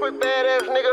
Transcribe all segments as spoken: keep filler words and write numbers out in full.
quick badass nigga.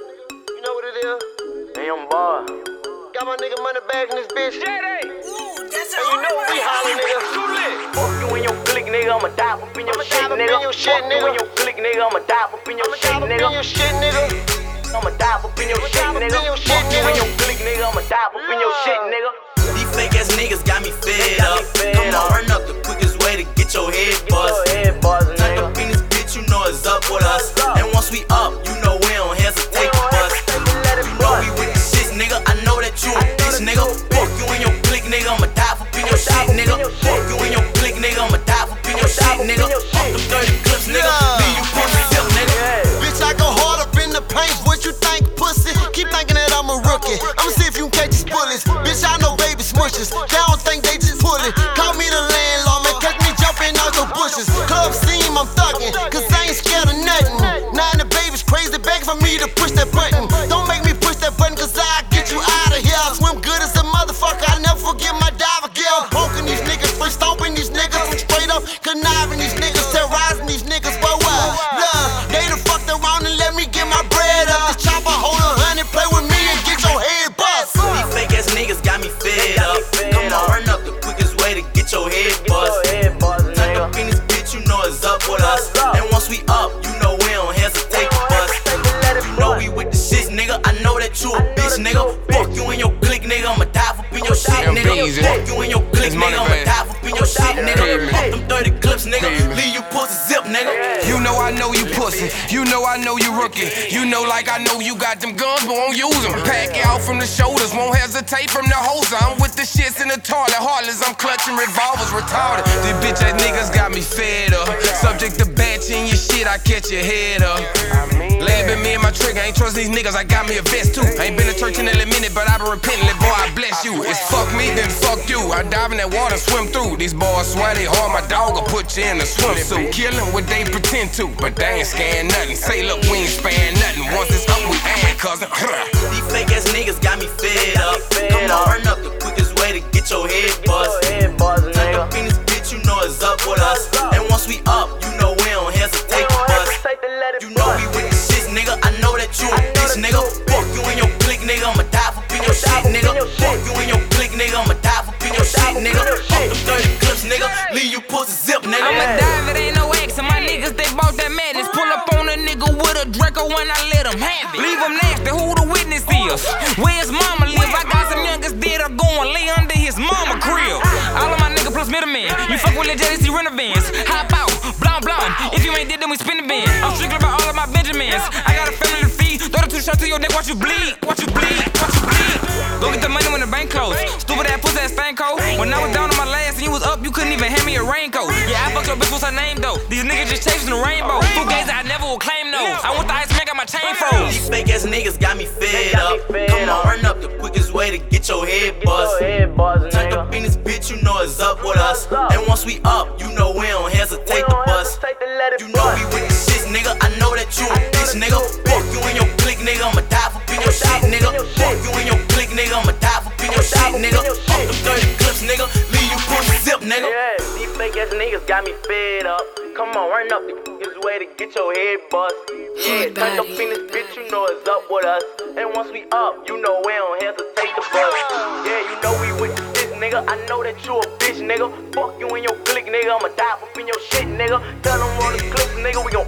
You know what it is? Hey, I'm bar. Got my nigga money back in this bitch. J D. And you know we holler, nigga. Fuck you in your clique, nigga. I'ma dive up in your I'ma shit, dive up in nigga. your shit, Fuck you nigga. in your clique, nigga. I'ma dive up in your I'ma shit, dive up in nigga. your shit, nigga. I'ma dive up in your shit, dive up in nigga. your shit, Fuck you in nigga. your clique, nigga. I'ma dive up in your shit, nigga. These fake ass niggas got me fed Got me up. fed Come up. on, run up the quickest way to get your head bust. Go ahead, boss, Turn nigga. up in this bitch, you know it's up with us. And once we up, you know we don't hesitate to bust. You know we with the shits, nigga. I know that you a bitch, nigga. Fuck you in your clique, nigga. I'ma dive up in your shit, nigga. Fuck you in your clique, nigga. I'ma dive up in your shit, nigga. Fuck them thirty clips, nigga. Leave you pussy tip, nigga. Bitch, I go hard up in the paint. What you think, pussy? Keep thinking that I'm a rookie. I'ma see if you can catch these bullets. Bitch, I know baby smushes. They don't think they just pull it. Call me the landlord, man. Catch me jumping out the bushes. Club scene, I'm thugging. Cause I ain't scared of nothing. Now the baby's crazy, begging for me to push that button. Don't make me push that button, cause I get you out of here. I swim good as a motherfucker. I never forget my diver gear. I'm poking these niggas, free stomping these niggas. I'm straight up conniving these niggas, terrorizing these niggas. But what? Love, they done fucked around and let me get my bread up. This chopper hold a hundred, play with me and get your head bust. These fake ass niggas got me fed up. Come on, run up the quickest way to get your head bust. Go ahead, boss, Turn nigga. up in this bitch, you know it's up with us. And once we up, you know we don't hesitate to bust. You know we with the shits, nigga. I know that you a bitch, nigga. Fuck you in your clique, nigga. I'ma dive up in your shit, nigga. Fuck you in your clique, nigga. I'ma dive up in your shit, nigga. Fuck them thirty clips, nigga. Leave you pussy zip, nigga. You know I know you pussy, you know I know you rookie. You know like I know you got them guns, but won't use them. Pack out from the shoulders, won't hesitate from the holster. I'm with the shits in the toilet, heartless, I'm clutching revolvers, retarded. These bitch ass niggas got me fed up. Subject to batch in your shit, I catch your head up. Label me and my trigger, ain't trust these niggas, I got me a vest too. Ain't been to church in a minute, but I been repenting, boy, I bless you. It's fuck me, then fuck you. I dive in that water, swim through. These boys swear they hard, my dog will put you in a swimsuit. Killing what they pretend to, but they ain't scaring nothing. Say look, we ain't sparing nothing. Once it's up, we ain't cousin. These fake ass niggas got me fed up. Come on, run up the quickest way to get your head bust. Go ahead, boss, Turn nigga. up in this bitch, you know it's up with us. And once we up, you know we don't hesitate to bust. You know we with the shits, nigga. I know that you a bitch, nigga. Fuck you in your clique, nigga. I'ma dive up in your shit, nigga. Fuck you in your clique, nigga. I'ma dive up in your shit, nigga. Fuck them thirty clips, nigga. Leave you pussy zip, nigga. I'ma dive, it ain't no X. And my niggas, they bought that madness. Pull up on a nigga with a Draco when I let him have it. Leave him nasty, who the witness is? Where his mama live? I got some youngest dead or going lay under his mama crib. All of my niggas plus middlemen. You fuck with the J D C Renovans. Hop out, blah blah. If you ain't did, then we spin the bin. I'm strictly about all of my Benjamins. I got a family to feed. Throw the two shots to your neck, watch you bleed. Watch you bleed, watch you bleed. Go get the money when the bank closed. Stupid ass pussy ass stank cold. When I was down on my last and you was up, you couldn't even hand me a raincoat. Yeah, I fucked your bitch, what's her name though? These niggas just chasing the rainbow. Two gays I never will claim no. I want the ice man, got my chain froze. These fake ass niggas got me fed up. Come on, run up the quickest way to get your head bust. Go ahead, boss, Turn nigga. up in this bitch, you know it's up with us. And once we up, you know we don't hesitate to bust. You know we with the shits, nigga. I know that you a bitch, nigga. Fuck you in your clique, nigga. I'ma dive up in your shit, nigga. Fuck you in your clique, nigga. I'ma dive up in your shit, nigga. Fuck them thirty clips, nigga. Leave you pussy zip, nigga. Yeah, these fake ass niggas got me fed up. Come on, run up the quickest way to get your head bust. Yeah, turn up in this bitch, you know it's up with us. And once we up, you know we don't hesitate to bust. Yeah, you know we with the shit, nigga. I know that you a bitch, nigga. Fuck you in your clique, nigga. I'ma dive up in your shit, nigga. Tell them all the clips, nigga. We gon'